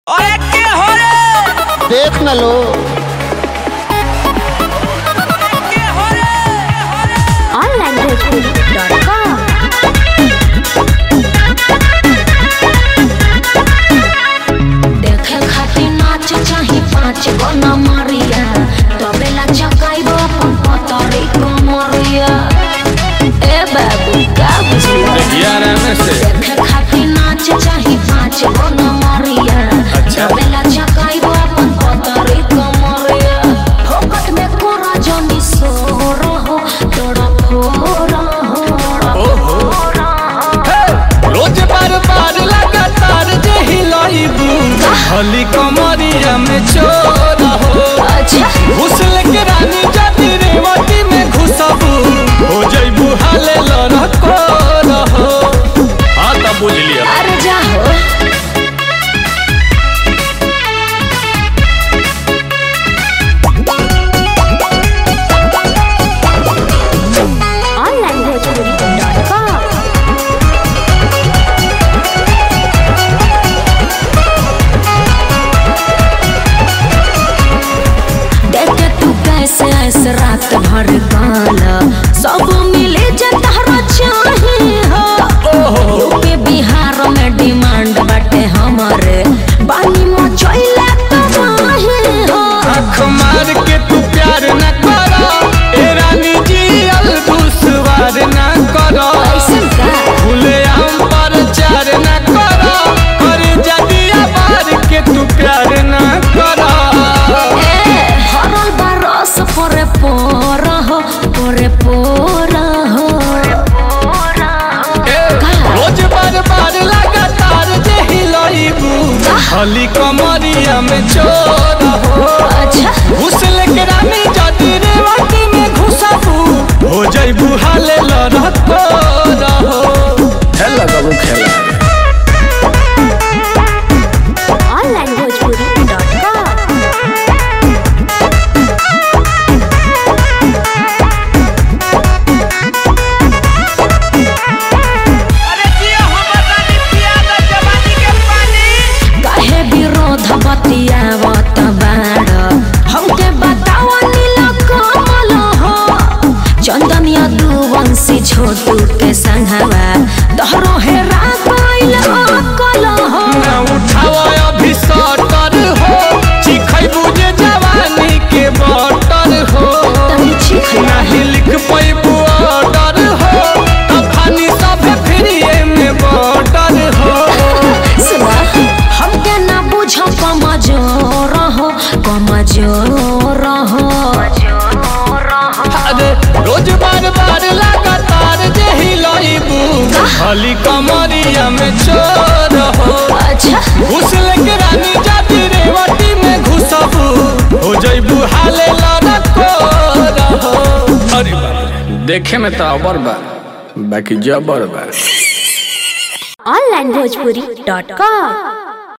अरे के हो रे देख न लो के हो रे onlinebhojpuri.com देखे खातिर नाच चाही 5 गो नमरिया तबेला चकाइबो अपन पतरी कमरिया ए बाबू का बुझिया देखे खातिर नाच चाही 5 गो नमरिया तबेला चकाइबो अपन पतरी कमरिया फोकट में कोरा जनी सोरो हो तोड़ा फोरा हो रोज बार बार लगातार जे हिलाइबू हली कमरिया में चोर हो अच्छा घुसल के रानी जाति रेवती में घुसबू हो जइबू हाले लड़को रहो। हाँ तब बुझ लिया। अरे जा हो onlinebhojpuri.com देखे तू कैसे ऐसे रात भर गाना सब मिले जतहरा चाहे हो यूपी बिहार में डिमांड बाटे हमारे बानी मचैला तबाही हो आँख मार के तू प्यार न करो ए रानी जी दुश्वार न करो ऐसन का खुले आम पर चार न करो कर जदिया बार के तू प्यार न करो। हरल बरस परे पोरा हो परे पोरा हो रोज बार बार लगातार जे हिलाइबू हली कमरिया में चोर हो अच्छा घुसल के रानी जाति रेवती में घुसबू हो जइबू हाले लड़को रहो। खेला बाबू खेला onlinebhojpuri.com अरे जिया हम बतानी पिया द जवानी के पानी काहे विरोध बतियावत बाड़ हमके बतावा नीला कमल हो चंदनिया दुवंशी छोटू के संघवा तोहरो हेरा गइल अकल हो ना उठाओ अभी सटर हो चिखैबू जे जवानी के बटर हो तनी चीख नहीं लिख पैबू ऑर्डर हो तब खानी सब फ्रीए में बॉर्डर हो। सुना हमके ना बुझ कमजोर हो कमजोर हो अरे रोज बार बार लगातार जे हिलाइबू हली कमरिया में चोर हो अच्छा घुसल के रानी जाति रेवती में घुसबू हो जइबू हाले लड़को रहो। अरे बाप रे, देखे में तो अबर बा बाकी जबर बा। onlinebhojpuri.com